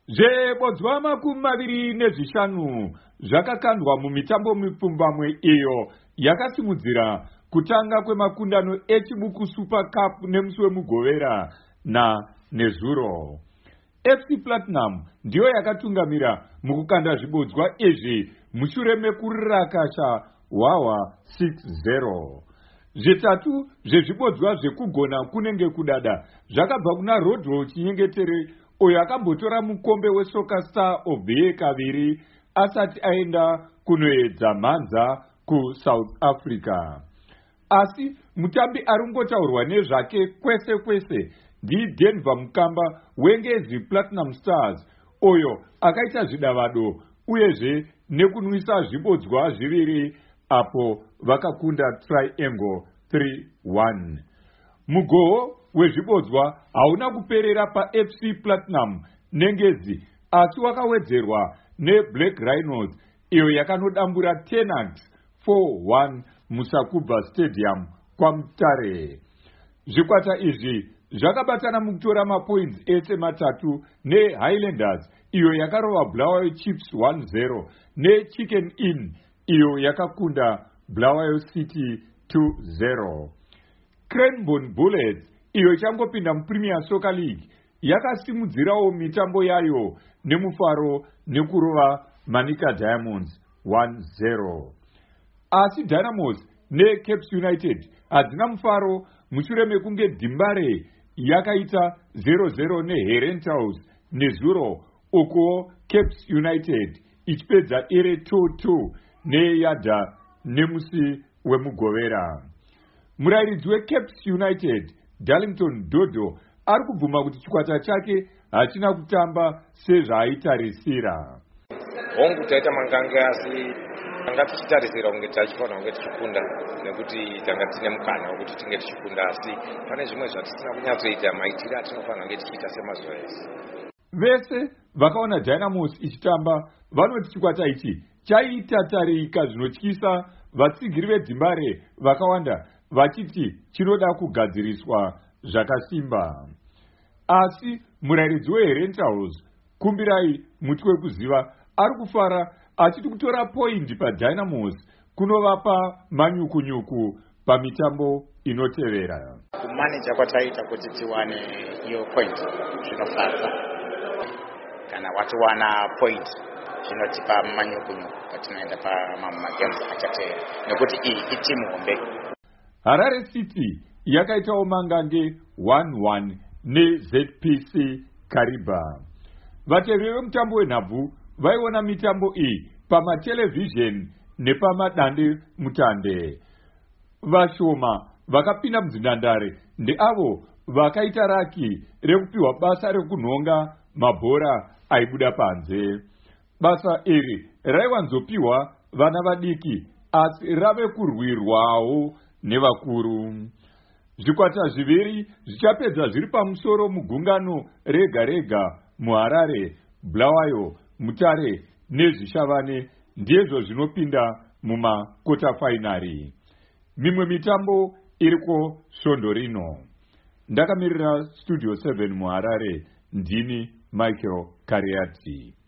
Zvebodzwa 25 zvakakandwa mumitambo mipfumbamwe iyo yakasimudzira kutanga kwemakundano echibuku Super Cup nemusi wemugovera nezuro. FC Platinum ndiyo yakatungamira mukukanda zvibodzwa izvi mushure mekurakasha Wawa 6-0. Zvitatu zvezvibodzwa zvekugona kunenge kudada zvakabva kuna Rodwell Chinyengetere uyo akambotora mukombe weSoccer Star of the Year kaviri asati aenda kunoedza mhanza kuSouth Africa. Asi mutambi aringotaurwa nezvake kwese kwese ndiDenver Mukamba weNgezi Platinum Stars uyo akaita zvidavado uyezve nekunwisa zvibodzwa zviviri apo vakakunda Triangle 3-1. Mugoho wezvibodzwa hauna kuperera paFC Platinum neNgezi asi wakawedzerwa neBlack Rhinos iyo yakanodambura Tenant 4-1 muSakubva Stadium kwaMutare. Zvikwata izvi zvakabatana mukutora mapoints ese matatu neHighlanders iyo yakarova Bulawayo Chiefs 1-0 neChicken Inn iyo yakakunda Bulawayo City 2-0. Cranbourne Bullets iyo ichangopinda muPremier Soccer League yakasimudzirawo mitambo yayo nemufaro nekurova Manica Diamonds 1-0. Asi Dynamos neCapes United hadzina mufaro mushure mekunge Dimbare yakaita 0-0 neHerentals nezuro uko Capes United ichipedza ire 2-2 neYadda nemusi wemugovera. Murairidzi weCapes United Darlington Dodo ari kubvuma kuti chikwata chake hachina kutamba sezvaaitarisira. Hongu taita mangange asi tanga tichitarisira kunge tachifanira kunge tichikunda nekuti tanga tine mukana wekuti tinge tichikunda asi pane zvimwe zvatisina kunyatsoita maitiro atinofanira kunge tichiita semazuva ese. Vese vakaona Dynamos ichitamba vanoti chikwata ichi chaitatarika zvinotyisa, vatsigiri veDimbare vakawanda vachiti chinoda kugadziriswa zvakasimba. Asi murairidzi weHerentals Kumbirai muti wekuziva ari kufara achiti kutora poindi paDynamos kunovapa manyukunyuku pamitambo inotevera. Kumaneja kwataita kuti tiwane iyo point zvinofadza. Kana watiwana point zvinotipa manyukunyuku patinoenda pamagames achatevera nekuti iyi itimu hombe. Harare City yakaitawo mangange 1-1 neZPC Kariba. Vateveri vemutambo wenhabvu vaiona mitambo iyi pamatelevhizheni nepamadande mutande. Vashoma vakapinda mudzinhandare ndeavo vakaita raki rekupiwa basa rekunhonga mabhora aibuda panze. Basa iri raiwanzopiwa vana vadiki asi rave kurwirwawo nevakuru. Zvikwata zviviri zvichapedza zviri pamusoro mugungano rega rega muHarare, Bulawayo, Mutare nezvishavane ndizvo zvinopinda mumakota fainari. Mimwe mitambo iriko svondo rino. Ndakamirira Studio 7 muHarare, ndini Michael Kariati.